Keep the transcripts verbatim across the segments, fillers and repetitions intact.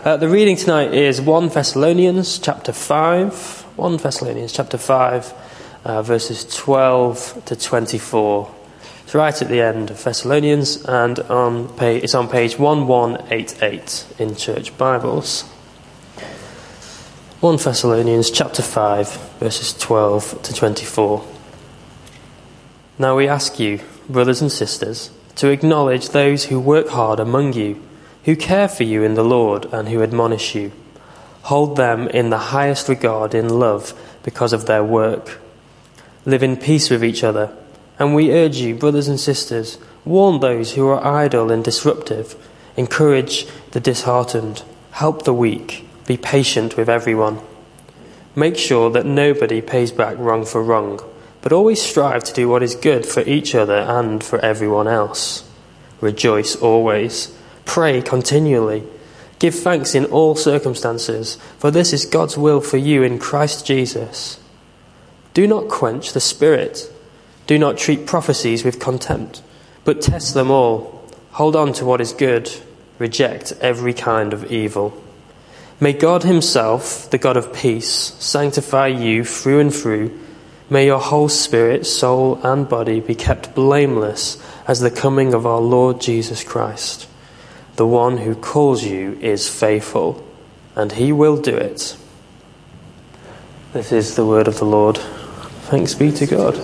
Uh, the reading tonight is First Thessalonians chapter five. First Thessalonians chapter five, uh, verses twelve to twenty-four. It's right at the end of Thessalonians, and on page, it's on page eleven eighty-eight in Church Bibles. First Thessalonians chapter five, verses twelve to twenty-four. Now we ask you, brothers and sisters, to acknowledge those who work hard among you, who care for you in the Lord and who admonish you. Hold them in the highest regard in love because of their work. Live in peace with each other. And we urge you, brothers and sisters, warn those who are idle and disruptive. Encourage the disheartened. Help the weak. Be patient with everyone. Make sure that nobody pays back wrong for wrong, but always strive to do what is good for each other and for everyone else. Rejoice always. Pray continually. Give thanks in all circumstances, for this is God's will for you in Christ Jesus. Do not quench the Spirit. Do not treat prophecies with contempt, but test them all. Hold on to what is good. Reject every kind of evil. May God himself, the God of peace, sanctify you through and through. May your whole spirit, soul, and body be kept blameless as the coming of our Lord Jesus Christ. The one who calls you is faithful, and he will do it. This is the word of the Lord. Thanks be to God.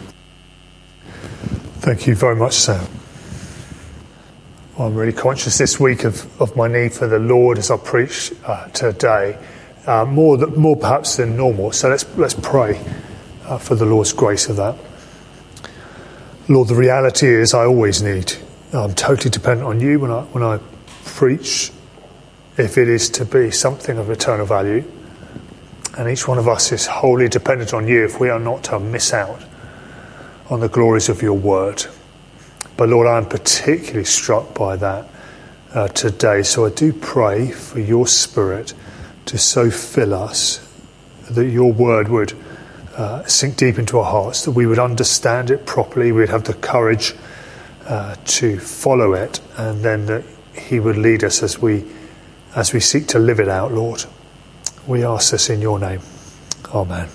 Thank you very much, Sam. Well, I'm really conscious this week of, of my need for the Lord as I preach uh, today, uh, more th- more perhaps than normal. So let's let's pray uh, for the Lord's grace of that. Lord, the reality is I always need. I'm totally dependent on you when I when I preach, if it is to be something of eternal value. And each one of us is wholly dependent on you if we are not to miss out on the glories of your word. But Lord, I am particularly struck by that uh, today. So I do pray for your Spirit to so fill us that your word would uh, sink deep into our hearts, that we would understand it properly, we'd have the courage Uh, to follow it, and then that he would lead us as we as we seek to live it out, Lord. We ask this in your name. Amen.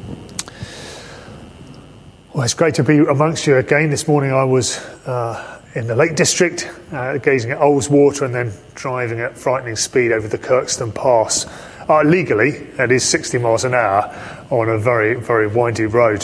Well, it's great to be amongst you again. This morning I was uh, in the Lake District, uh, gazing at Ullswater and then driving at frightening speed over the Kirkstone Pass. Uh, legally, it is sixty miles an hour on a very, very windy road.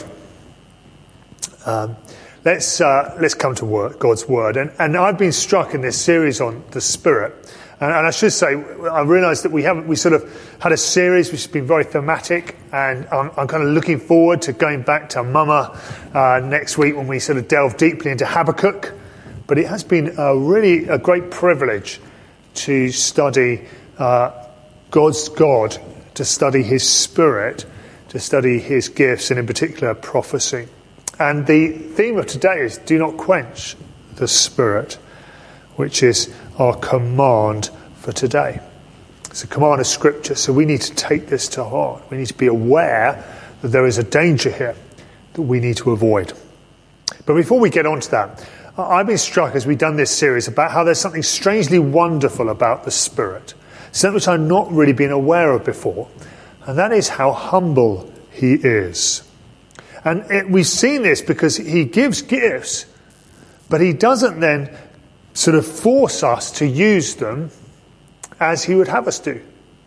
Um, Let's uh, let's come to work, God's word, and and I've been struck in this series on the Spirit, and, and I should say I realise that we haven't we sort of had a series which has been very thematic, and I'm, I'm kind of looking forward to going back to Mama uh, next week when we sort of delve deeply into Habakkuk. But it has been a really a great privilege to study uh, God's God, to study His Spirit, to study His gifts, and in particular prophecy. And the theme of today is do not quench the Spirit, which is our command for today. It's a command of Scripture, so we need to take this to heart. We need to be aware that there is a danger here that we need to avoid. But before we get on to that, I've been struck as we've done this series about how there's something strangely wonderful about the Spirit, something which I've not really been aware of before, and that is how humble he is. And it, we've seen this because he gives gifts, but he doesn't then sort of force us to use them as he would have us do.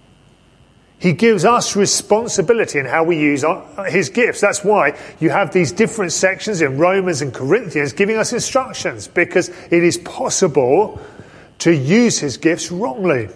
He gives us responsibility in how we use our, his gifts. That's why you have these different sections in Romans and Corinthians giving us instructions, because it is possible to use his gifts wrongly.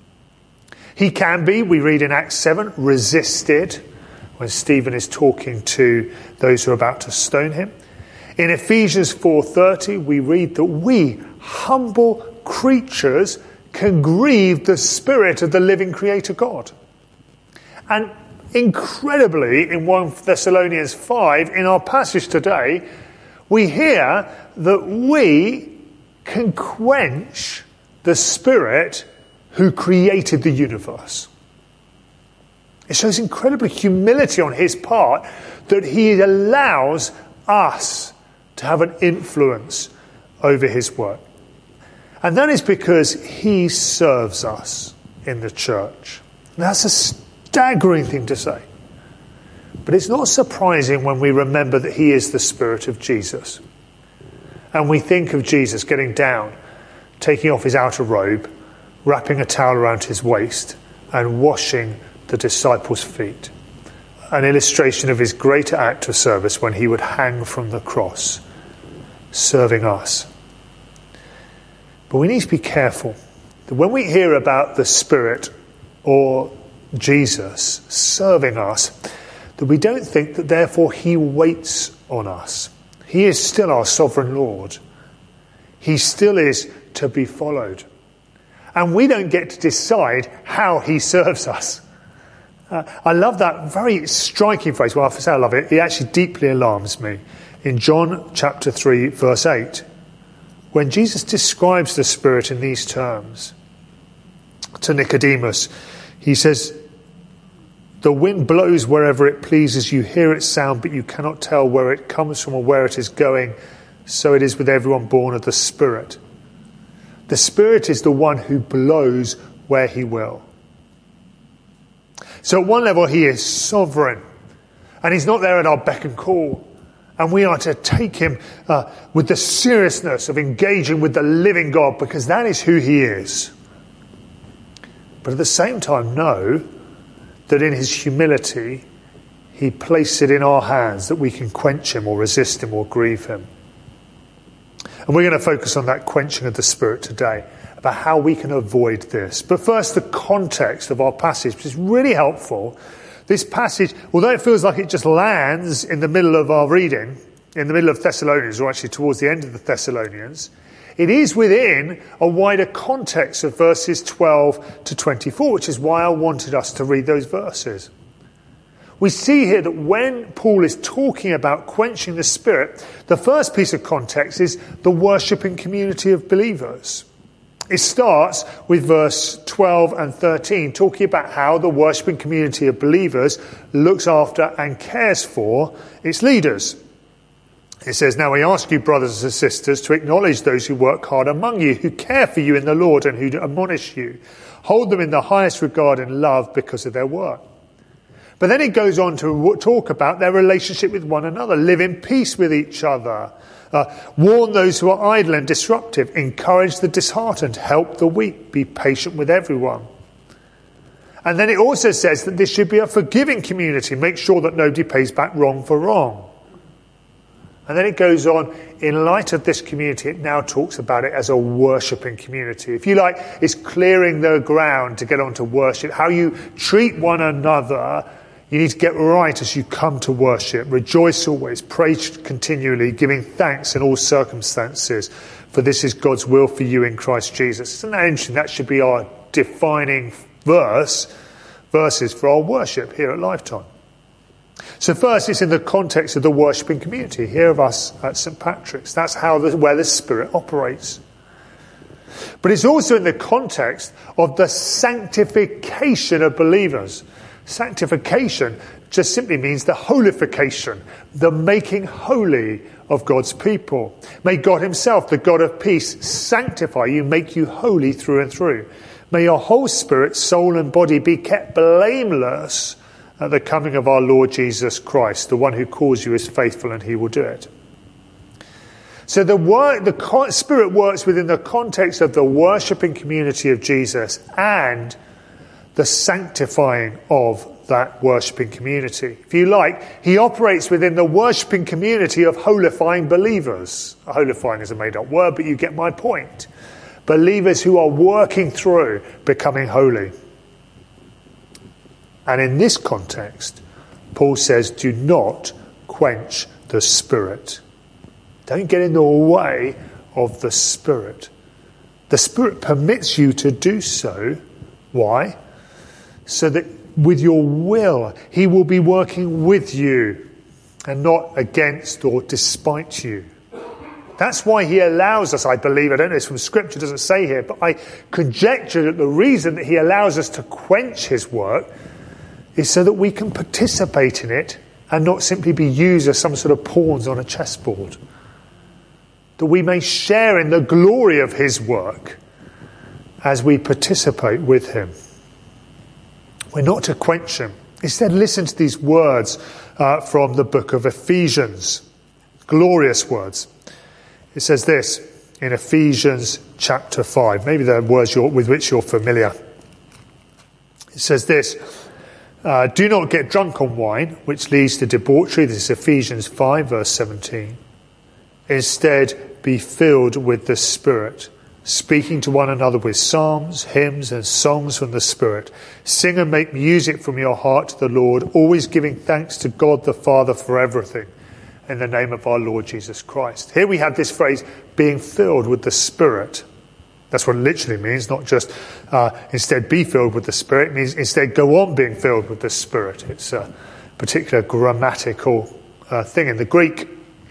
He can be, we read in Acts seven, resisted when Stephen is talking to those who are about to stone him. In Ephesians four thirty, we read that we, humble creatures, can grieve the Spirit of the living Creator God. And incredibly, in First Thessalonians five, in our passage today, we hear that we can quench the Spirit who created the universe. It shows incredible humility on his part that he allows us to have an influence over his work. And that is because he serves us. in the church. That's a staggering thing to say. But it's not surprising when we remember that he is the Spirit of Jesus. And we think of Jesus getting down, taking off his outer robe, wrapping a towel around his waist, and washing the disciples' feet. An illustration of his greater act of service when he would hang from the cross, serving us. But we need to be careful that when we hear about the Spirit or Jesus serving us, that we don't think that therefore he waits on us. He is still our sovereign Lord. He still is to be followed. And we don't get to decide how he serves us. Uh, I love that very striking phrase. Well, I have to say I love it. It actually deeply alarms me. In John chapter three, verse eight, when Jesus describes the Spirit in these terms to Nicodemus, he says, "The wind blows wherever it pleases. You hear its sound, but you cannot tell where it comes from or where it is going. So it is with everyone born of the Spirit." The Spirit is the one who blows where he will. So at one level, he is sovereign. And he's not there at our beck and call. And we are to take him uh, with the seriousness of engaging with the living God, because that is who he is. But at the same time, know that in his humility, he placed it in our hands that we can quench him or resist him or grieve him. And we're going to focus on that quenching of the Spirit today, about how we can avoid this. But first, the context of our passage, which is really helpful. This passage, although it feels like it just lands in the middle of our reading, in the middle of Thessalonians, or actually towards the end of the Thessalonians, it is within a wider context of verses twelve to twenty-four, which is why I wanted us to read those verses. We see here that when Paul is talking about quenching the Spirit, the first piece of context is the worshipping community of believers. It starts with verse twelve and thirteen, talking about how the worshipping community of believers looks after and cares for its leaders. It says, "Now we ask you, brothers and sisters, to acknowledge those who work hard among you, who care for you in the Lord and who admonish you. Hold them in the highest regard and love because of their work." But then it goes on to talk about their relationship with one another. Live in peace with each other. Uh, warn those who are idle and disruptive. Encourage the disheartened. Help the weak. Be patient with everyone. And then it also says that this should be a forgiving community. Make sure that nobody pays back wrong for wrong. And then it goes on, in light of this community, it now talks about it as a worshipping community. If you like, it's clearing the ground to get on to worship. How you treat one another, you need to get right as you come to worship. Rejoice always, pray continually, giving thanks in all circumstances, for this is God's will for you in Christ Jesus. Isn't that interesting? That should be our defining verse, verses for our worship here at Lifetime. So first, it's in the context of the worshipping community. Here of us at Saint Patrick's. That's how the, where the Spirit operates. But it's also in the context of the sanctification of believers. Sanctification just simply means the holification, the making holy of God's people. May God himself, the God of peace, sanctify you, make you holy through and through. May your whole spirit, soul and body be kept blameless at the coming of our Lord Jesus Christ. The one who calls you is faithful and he will do it. So the, wor- the Spirit works within the context of the worshipping community of Jesus and the sanctifying of that worshipping community. If you like, he operates within the worshipping community of holifying believers. Holifying is a made-up word, but you get my point. Believers who are working through becoming holy. And in this context, Paul says, do not quench the Spirit. Don't get in the way of the Spirit. The Spirit permits you to do so. Why? So that with your will, he will be working with you and not against or despite you. That's why he allows us, I believe, I don't know, it's from Scripture, it doesn't say here, but I conjecture that the reason that he allows us to quench his work is so that we can participate in it and not simply be used as some sort of pawns on a chessboard. That we may share in the glory of his work as we participate with him. We're not to quench him. Instead, listen to these words uh, from the book of Ephesians. Glorious words. It says this in Ephesians chapter five. Maybe they're words you're, with which you're familiar. It says this, uh, do not get drunk on wine, which leads to debauchery. This is Ephesians five, verse seventeen. Instead, be filled with the Spirit, speaking to one another with psalms, hymns, and songs from the Spirit. Sing and make music from your heart to the Lord, always giving thanks to God the Father for everything, in the name of our Lord Jesus Christ. Here we have this phrase, being filled with the Spirit. That's what it literally means, not just uh, instead be filled with the Spirit. It means instead go on being filled with the Spirit. It's a particular grammatical uh, thing in the Greek.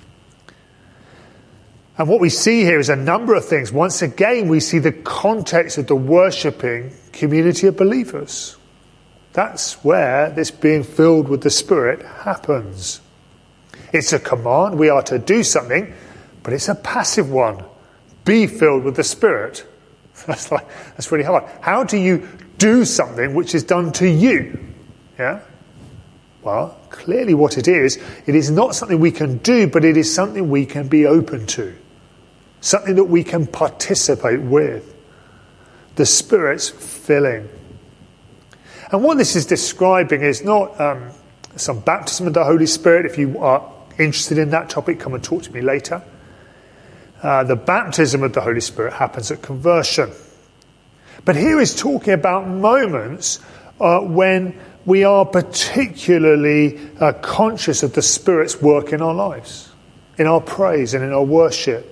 And what we see here is a number of things. Once again, we see the context of the worshipping community of believers. That's where this being filled with the Spirit happens. It's a command. We are to do something, but it's a passive one. Be filled with the Spirit. That's like that's really hard. How do you do something which is done to you? Yeah? Well, clearly what it is, it is not something we can do, but it is something we can be open to. Something that we can participate with. The Spirit's filling. And what this is describing is not um, some baptism of the Holy Spirit. If you are interested in that topic, come and talk to me later. Uh, the baptism of the Holy Spirit happens at conversion. But here is talking about moments uh, when we are particularly uh, conscious of the Spirit's work in our lives, in our praise and in our worship.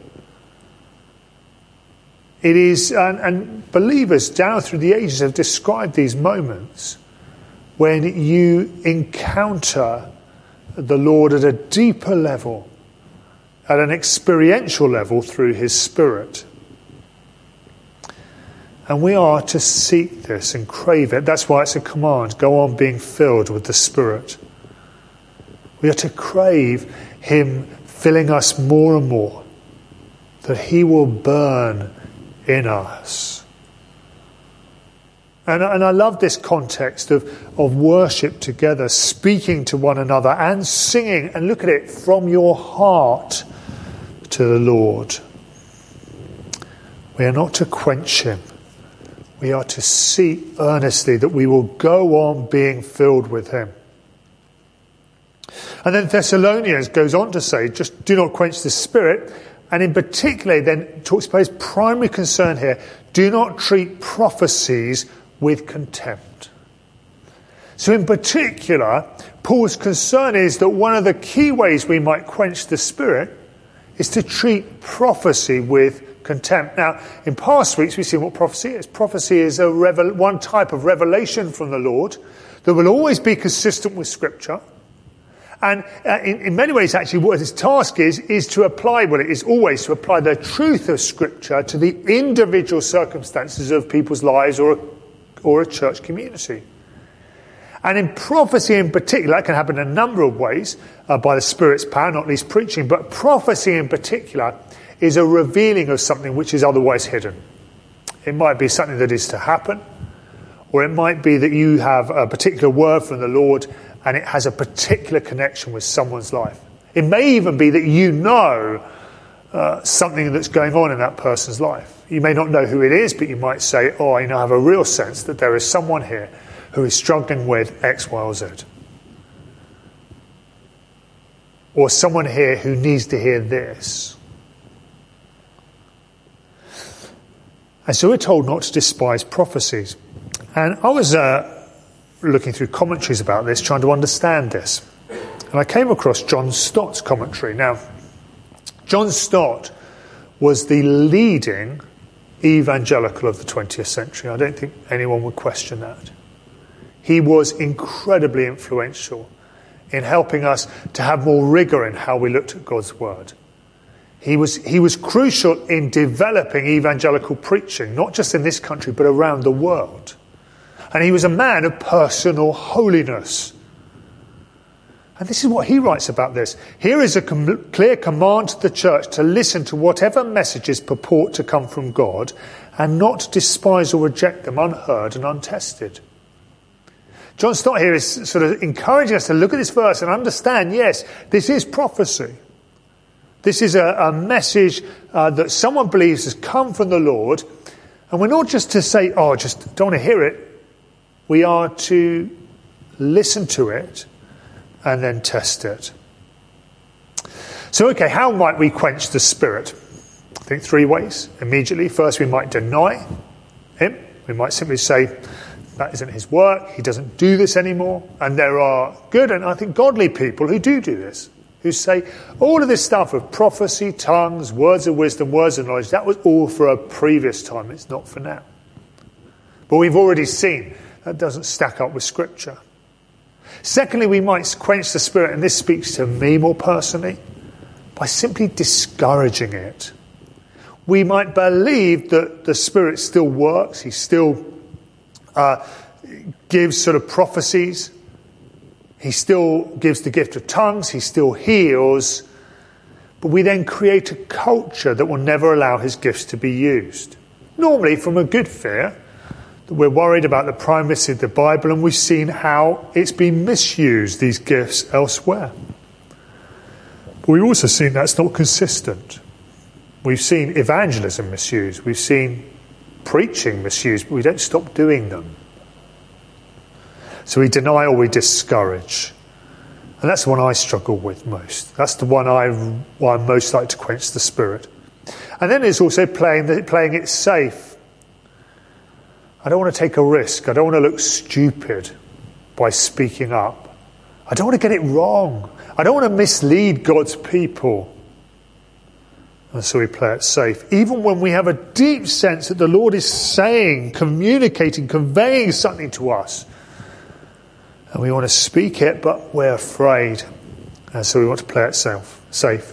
It is, and, and believers down through the ages have described these moments when you encounter the Lord at a deeper level, at an experiential level through his Spirit. And we are to seek this and crave it. That's why it's a command. Go on being filled with the Spirit. We are to crave him filling us more and more, that he will burn in us. And, and I love this context of, of worship together, speaking to one another and singing, and look at it, from your heart to the Lord. We are not to quench him. We are to seek earnestly that we will go on being filled with him. And then Thessalonians goes on to say, just do not quench the Spirit. And in particular, then talks about his primary concern here, do not treat prophecies with contempt. So in particular, Paul's concern is that one of the key ways we might quench the Spirit is to treat prophecy with contempt. Now, in past weeks, we've seen what prophecy is. Prophecy is a revel- one type of revelation from the Lord that will always be consistent with Scripture. And uh, in, in many ways, actually, what his task is, is to apply, well, it is always to apply the truth of Scripture to the individual circumstances of people's lives or a, or a church community. And in prophecy in particular, that can happen in a number of ways, uh, by the Spirit's power, not least preaching, but prophecy in particular is a revealing of something which is otherwise hidden. It might be something that is to happen, or it might be that you have a particular word from the Lord and it has a particular connection with someone's life. It may even be that you know uh, something that's going on in that person's life. You may not know who it is, but you might say, oh, I now have a real sense that there is someone here who is struggling with X, Y, or Z. Or someone here who needs to hear this. And so we're told not to despise prophecies. And I was uh, looking through commentaries about this, trying to understand this. And I came across John Stott's commentary. Now, John Stott was the leading evangelical of the twentieth century. I don't think anyone would question that. He was incredibly influential in helping us to have more rigour in how we looked at God's word. He was, he was crucial in developing evangelical preaching, not just in this country, but around the world. And he was a man of personal holiness. And this is what he writes about this. Here is a com- clear command to the church to listen to whatever messages purport to come from God and not despise or reject them unheard and untested. John Stott here is sort of encouraging us to look at this verse and understand, yes, this is prophecy. This is a, a message uh, that someone believes has come from the Lord. And we're not just to say, oh, just don't want to hear it. We are to listen to it and then test it. So, okay, how might we quench the Spirit? I think three ways. Immediately, first we might deny him. We might simply say, that isn't his work, he doesn't do this anymore. And there are good and I think godly people who do do this, who say all of this stuff of prophecy, tongues, words of wisdom, words of knowledge, that was all for a previous time, it's not for now. But we've already seen that doesn't stack up with Scripture. Secondly, we might quench the Spirit, and this speaks to me more personally, by simply discouraging it. We might believe that the Spirit still works, he still uh, gives sort of prophecies, he still gives the gift of tongues, he still heals, but we then create a culture that will never allow his gifts to be used. Normally from a good fear, that we're worried about the primacy of the Bible, and we've seen how it's been misused, these gifts, elsewhere. But we've also seen that's not consistent. We've seen evangelism misused. We've seen preaching misused, but we don't stop doing them. So we deny or we discourage. And that's the one I struggle with most. That's the one I, I most like to quench the Spirit. And then there's also playing, the, playing it safe. I don't want to take a risk. I don't want to look stupid by speaking up. I don't want to get it wrong. I don't want to mislead God's people. And so we play it safe. Even when we have a deep sense that the Lord is saying, communicating, conveying something to us. And we want to speak it, but we're afraid. And so we want to play it safe. safe.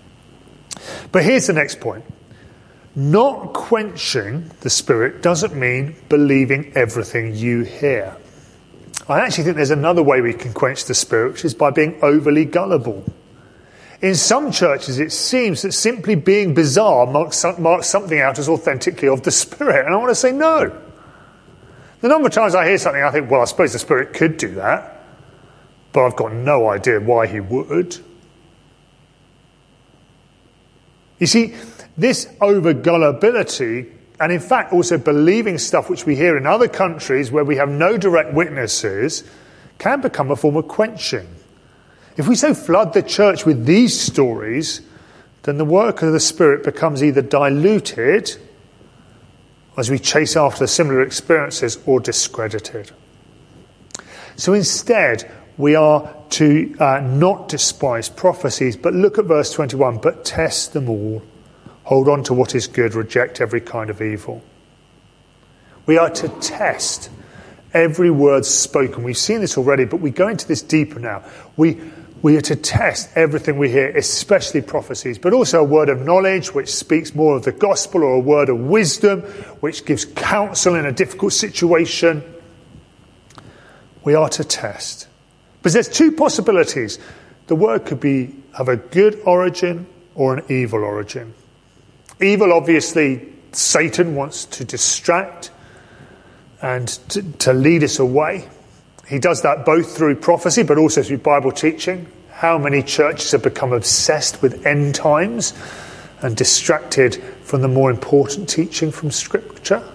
But here's the next point. Not quenching the Spirit doesn't mean believing everything you hear. I actually think there's another way we can quench the Spirit, which is by being overly gullible. In some churches, it seems that simply being bizarre marks, marks something out as authentically of the Spirit. And I want to say no. The number of times I hear something, I think, well, I suppose the Spirit could do that, but I've got no idea why he would. You see, this over-gullibility, and in fact also believing stuff which we hear in other countries where we have no direct witnesses, can become a form of quenching. If we so flood the church with these stories, then the work of the Spirit becomes either diluted as we chase after similar experiences, or discredited. So instead, we are to uh, not despise prophecies, but look at verse twenty-one, but test them all. Hold on to what is good, reject every kind of evil. We are to test every word spoken. We've seen this already, but we go into this deeper now. We We are to test everything we hear, especially prophecies, but also a word of knowledge which speaks more of the gospel, or a word of wisdom which gives counsel in a difficult situation. We are to test. But there's two possibilities. The word could be have a good origin or an evil origin. Evil, obviously, Satan wants to distract and to, to lead us away. He does that both through prophecy but also through Bible teaching. How many churches have become obsessed with end times and distracted from the more important teaching from Scripture?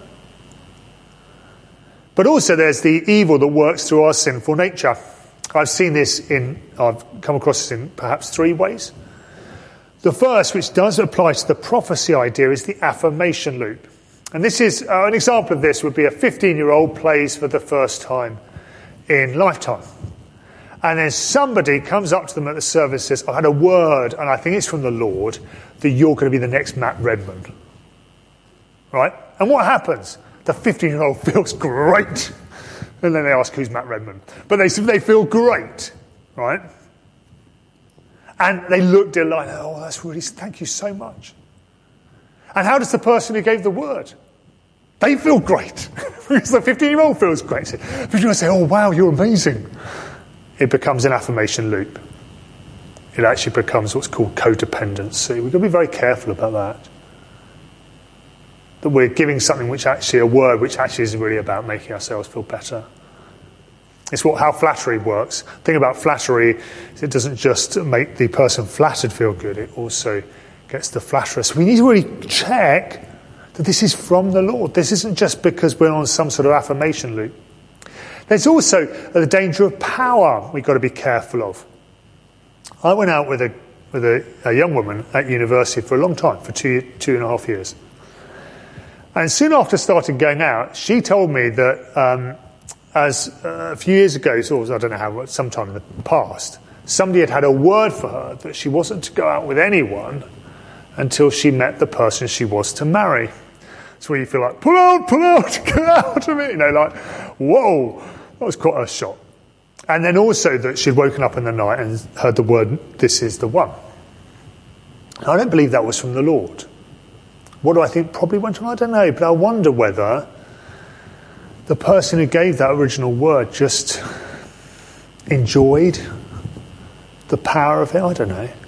But also there's the evil that works through our sinful nature. I've seen this in, I've come across this in perhaps three ways. The first, which does apply to the prophecy idea, is the affirmation loop. And this is, uh, an example of this would be a fifteen-year-old plays for the first time in Lifetime. And then somebody comes up to them at the service and says, I had a word, and I think it's from the Lord, that you're going to be the next Matt Redman. Right? And what happens? The fifteen-year-old feels great. And then they ask, who's Matt Redman? But they, they feel great. Right? And they look delighted. Oh, that's really, thank you so much. And how does the person who gave the word? They feel great. Because the fifteen-year-old feels great. The fifteen-year-old say, oh, wow, you're amazing. It becomes an affirmation loop. It actually becomes what's called codependency. We've got to be very careful about that. That we're giving something which actually, a word which actually is really about making ourselves feel better. It's what how flattery works. The thing about flattery is it doesn't just make the person flattered feel good, it also gets the flatterer. So we need to really check that this is from the Lord. This isn't just because we're on some sort of affirmation loop. There's also the danger of power we've got to be careful of. I went out with a with a, a young woman at university for a long time, for two two and a half years. And soon after starting going out, she told me that um, as uh, a few years ago, so I don't know how, sometime in the past, somebody had had a word for her that she wasn't to go out with anyone until she met the person she was to marry. It's where you feel like, pull out, pull out, get out of it. You know, like, whoa, that was quite a shock. And then also that she'd woken up in the night and heard the word, this is the one. I don't believe that was from the Lord. What do I think probably went on? I don't know, but I wonder whether the person who gave that original word just enjoyed the power of it. I don't know.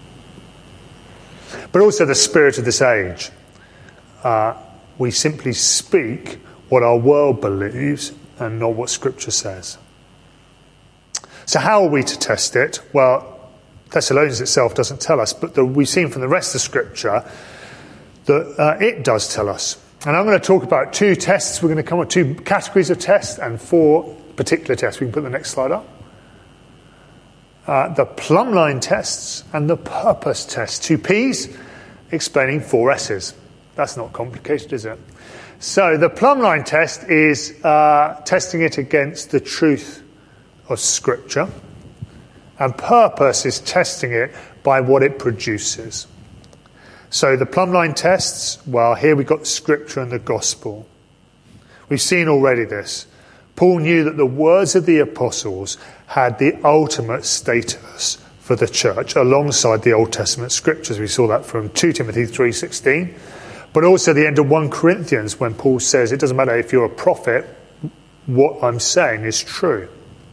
But also the spirit of this age. Uh, we simply speak what our world believes and not what Scripture says. So how are we to test it? Well, Thessalonians itself doesn't tell us, but the, we've seen from the rest of Scripture that uh, it does tell us. And I'm going to talk about two tests. We're going to come with two categories of tests and four particular tests. We can put the next slide up. Uh, the plumb line tests and the purpose test. Two P's explaining four S's. That's not complicated, is it? So the plumb line test is uh, testing it against the truth of Scripture, and purpose is testing it by what it produces. So the plumb line tests, well, here we've got the Scripture and the Gospel. We've seen already this. Paul knew that the words of the apostles had the ultimate status for the church alongside the Old Testament Scriptures. We saw that from two Timothy three sixteen, but also the end of First Corinthians when Paul says it doesn't matter if you're a prophet, what I'm saying is true.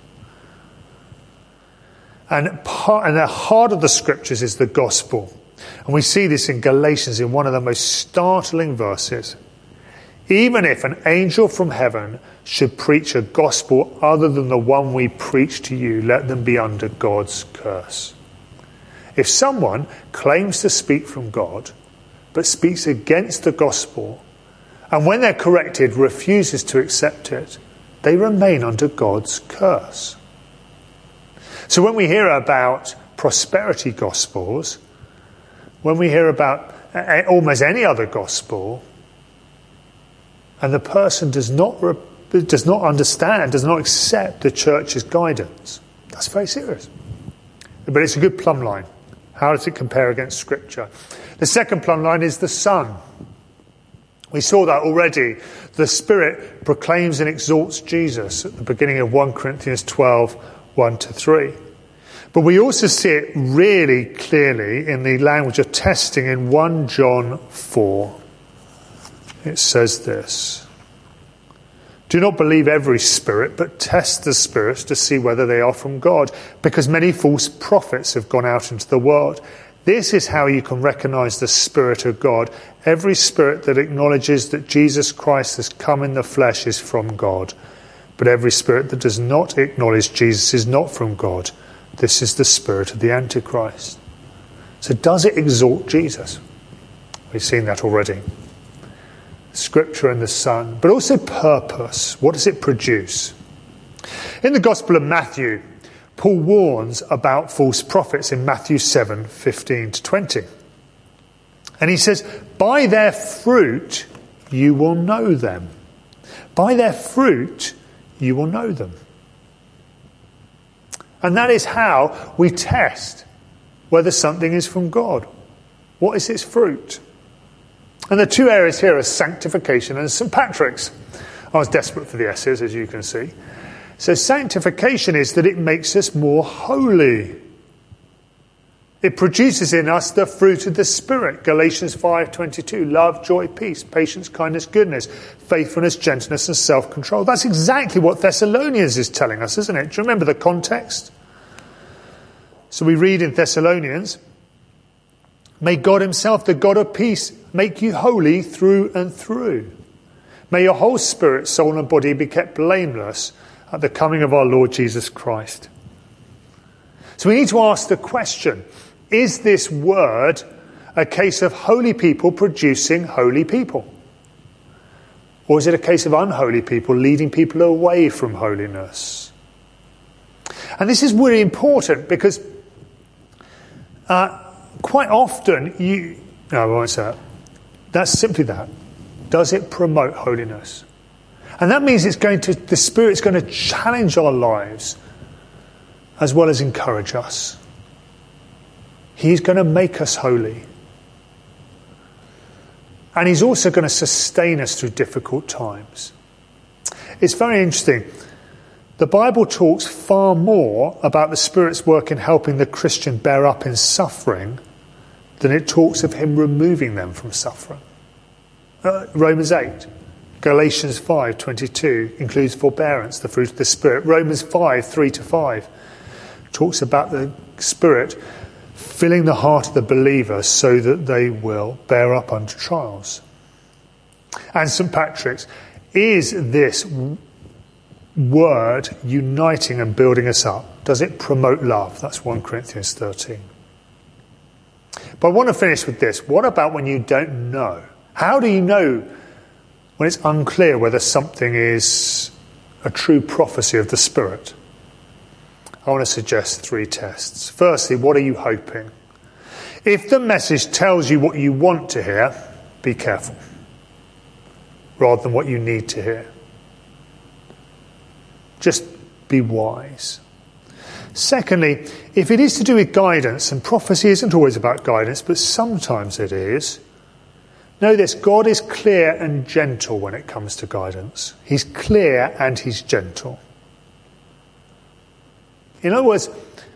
And, part, and the heart of the Scriptures is the Gospel. And we see this in Galatians in one of the most startling verses. Even if an angel from heaven should preach a gospel other than the one we preach to you, let them be under God's curse. If someone claims to speak from God, but speaks against the gospel, and when they're corrected, refuses to accept it, they remain under God's curse. So when we hear about prosperity gospels, when we hear about almost any other gospel, and the person does not does not understand, does not accept the church's guidance, that's very serious. But it's a good plumb line. How does it compare against Scripture? The second plumb line is the Son. We saw that already. The Spirit proclaims and exalts Jesus at the beginning of First Corinthians twelve, one to three. But we also see it really clearly in the language of testing in First John four. It says this: do not believe every spirit, but test the spirits to see whether they are from God, because many false prophets have gone out into the world. This is how you can recognize the Spirit of God. Every spirit that acknowledges that Jesus Christ has come in the flesh is from God. But every spirit that does not acknowledge Jesus is not from God. This is the spirit of the Antichrist. So does it exalt Jesus? We've seen that already. Scripture and the Son, but also purpose. What does it produce? In the Gospel of Matthew, Paul warns about false prophets in Matthew seven, fifteen to twenty. And he says, by their fruit you will know them. By their fruit you will know them. And that is how we test whether something is from God. What is its fruit? And the two areas here are sanctification and Saint Patrick's. I was desperate for the S's, as you can see. So sanctification is that it makes us more holy. It produces in us the fruit of the Spirit. Galatians five twenty-two, love, joy, peace, patience, kindness, goodness, faithfulness, gentleness and self-control. That's exactly what Thessalonians is telling us, isn't it? Do you remember the context? So we read in Thessalonians, may God himself, the God of peace, make you holy through and through. May your whole spirit, soul and body be kept blameless at the coming of our Lord Jesus Christ. So we need to ask the question, is this word a case of holy people producing holy people? Or is it a case of unholy people leading people away from holiness? And this is really important because uh, quite often you... No, I won't say that. That's simply that. Does it promote holiness? And that means it's going to, the Spirit's going to challenge our lives as well as encourage us. He's going to make us holy. And he's also going to sustain us through difficult times. It's very interesting. The Bible talks far more about the Spirit's work in helping the Christian bear up in suffering than it talks of him removing them from suffering. Uh, Romans eight. Galatians five twenty-two includes forbearance, the fruit of the Spirit. Romans five three to five talks about the Spirit filling the heart of the believer so that they will bear up under trials. And Saint Patrick's, is this word uniting and building us up? Does it promote love? That's First Corinthians thirteen. But I want to finish with this. What about when you don't know? How do you know when it's unclear whether something is a true prophecy of the Spirit? I want to suggest three tests. Firstly, what are you hoping? If the message tells you what you want to hear, be careful, rather than what you need to hear. Just be wise. Secondly, if it is to do with guidance, and prophecy isn't always about guidance, but sometimes it is, know this, God is clear and gentle when it comes to guidance. He's clear and he's gentle. In other words,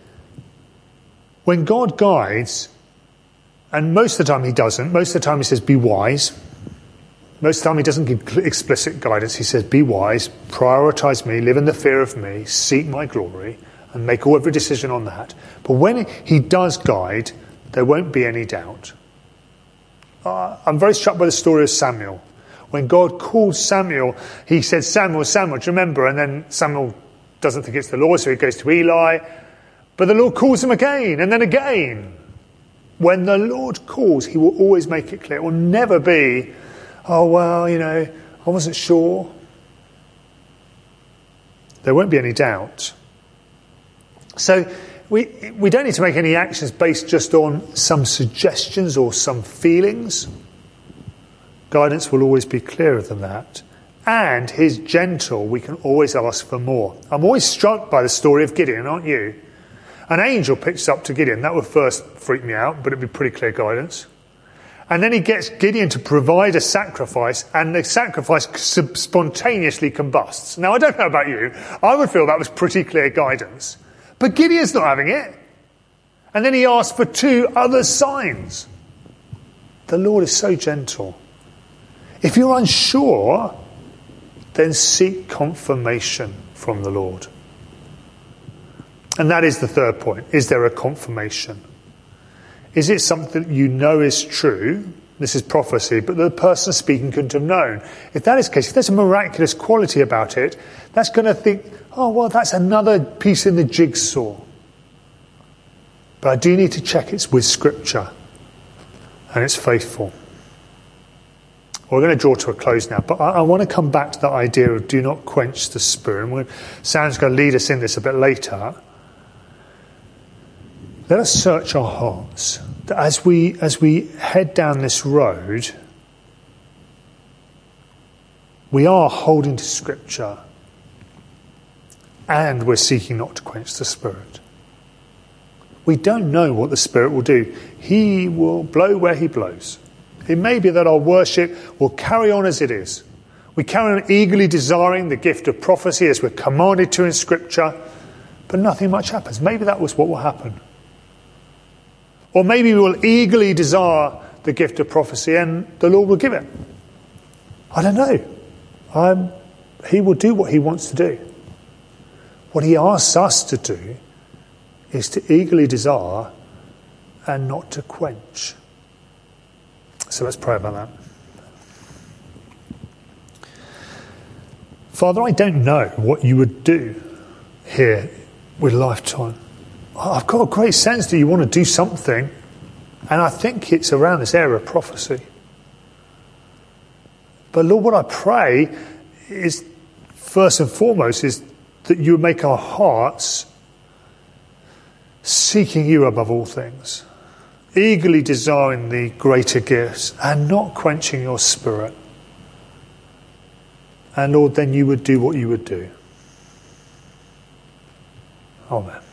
when God guides, and most of the time he doesn't, most of the time he says, be wise. Most of the time he doesn't give explicit guidance. He says, be wise, prioritise me, live in the fear of me, seek my glory, and make every decision on that. But when he does guide, there won't be any doubt. Uh, I'm very struck by the story of Samuel. When God called Samuel, he said, Samuel, Samuel, do you remember? And then Samuel doesn't think it's the Lord, so he goes to Eli. But the Lord calls him again, and then again. When the Lord calls, he will always make it clear. It will never be, oh, well, you know, I wasn't sure. There won't be any doubt. So we we don't need to make any actions based just on some suggestions or some feelings. Guidance will always be clearer than that. And he's gentle. We can always ask for more. I'm always struck by the story of Gideon, aren't you? An angel picks up to Gideon. That would first freak me out, but it'd be pretty clear guidance. And then he gets Gideon to provide a sacrifice, and the sacrifice spontaneously combusts. Now, I don't know about you. I would feel that was pretty clear guidance. But Gideon's not having it. And then he asks for two other signs. The Lord is so gentle. If you're unsure, then seek confirmation from the Lord. And that is the third point. Is there a confirmation? Is it something that you know is true? This is prophecy, but the person speaking couldn't have known. If that is the case, if there's a miraculous quality about it, that's going to think, oh, well, that's another piece in the jigsaw. But I do need to check it's with Scripture and it's faithful. We're going to draw to a close now, but I, I want to come back to that idea of do not quench the Spirit. And Sam's going to lead us in this a bit later. Let us search our hearts. As we, as we head down this road, we are holding to Scripture and we're seeking not to quench the Spirit. We don't know what the Spirit will do. He will blow where he blows. It may be that our worship will carry on as it is. We carry on eagerly desiring the gift of prophecy as we're commanded to in Scripture, but nothing much happens. Maybe that was what will happen. Or maybe we will eagerly desire the gift of prophecy and the Lord will give it. I don't know. Um, he will do what he wants to do. What he asks us to do is to eagerly desire and not to quench. So let's pray about that. Father, I don't know what you would do here with Lifetime. I've got a great sense that you want to do something, and I think it's around this area of prophecy. But Lord, what I pray is, first and foremost, is that you would make our hearts seeking you above all things, eagerly desiring the greater gifts, and not quenching your spirit. And Lord, then you would do what you would do. Amen.